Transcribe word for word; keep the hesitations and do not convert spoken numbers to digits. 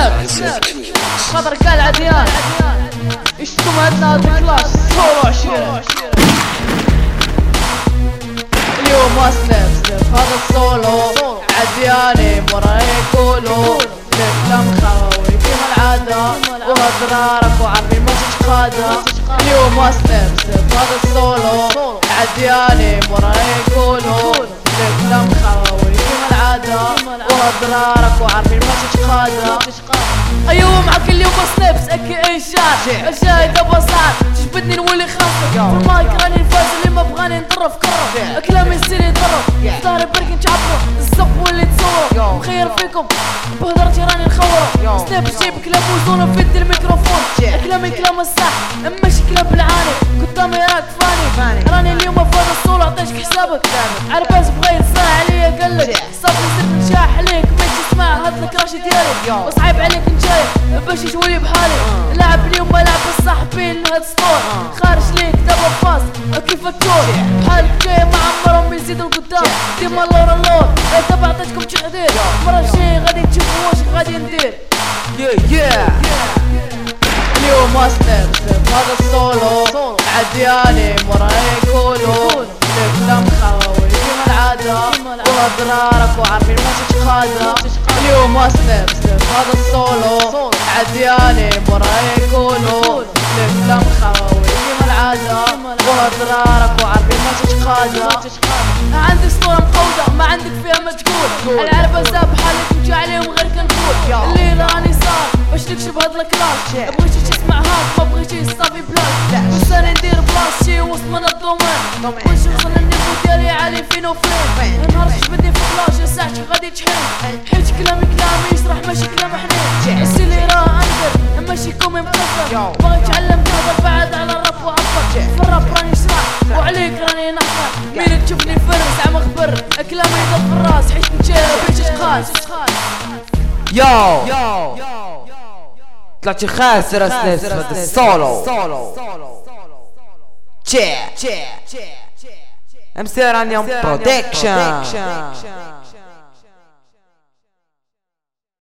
سناب خاطر كان عديان اشتم عندنا هاد الكلاس سولو عشيرة اليوم سناب سناب هذا السولو عدياني مرة يقولوا الكلام خاوي كيما العادة وهضرارك وعارفين ما تتقادة اليوم سناب سناب هذا السولو عدياني مرة يقولوا الكلام خاوي كيما العادة وهضرارك وعارفين ما تتقادة ايوه معك اليوم سنابس اكي اي شار الشاهد دابا صار تجبدني نولي خاصك في المايك راني الفاز اللي ما بغاني نطرف كرف كلامي يصير يضرب ظهري برك نتعبرو الصب واللي تصورو مخير فيكم بهضرتي راني نخورو سناب جايب كلام وزونو في يدي الميكروفون كلامي كلام الصح ماشي كلام بالعاني قدامي راك فاني راني اليوم فاز الصولو عطيتك حسابك عرباز بغا يتصارع عليا قالك صافي صرت نشاح عليك ما تسمع هادلك راشي ديالي وصعيب عليك نجاي باش تولي بحالي لعب اليوم لعب الصاحبين لهاد ستور خارج ليك دابا فاس كيف التور بحالك جاي ما عمرهم يزيدوا لقدام ديما اللور اللور دابا عطيتكم تحذير المرة الجاية غادي تشوفوا واش غادي ندير اليوم سناب سناب هذا السولو عدياني مرة يقولوا الكلام خاوي كيما العادة وهضرارك وعارفين ما تتقادة اليوم سناب سناب هذا السولو عدياني مرة يقولوا الكلام خاوي كيما العادة وهضرارك وعارفين ما تتقادة عندي سطورة مقودة ما عندك فيها ما تقول العربة زاب حالك نجي عليهم غير كنقول الليلة راني صار باش نكشف هاد الكلاس بغيتي تسمع هاك ما بغيتي صافي بلاك وساني ندير بلاصتي وسط من الدومين بغيتي نوصل للنيفو ديالي عالي فين وفين نهار تجبدني في فلاش ساعتك غادي تحين حيت كلامي كلامي يشرح ماشي كلام حنين السي اللي راه اندر ماشي كومي مكسر باغي تعلم تهضر بعد على الراب وعبر في الراب راني نشرح وعليك راني نحضر مين تشوفني فرس عم خبر كلامي يضرب في الراس حيت نجي بيش تقاس يو طلعتي خاسر سناب سناب السولو تشي ام سي رانيوم برودكشن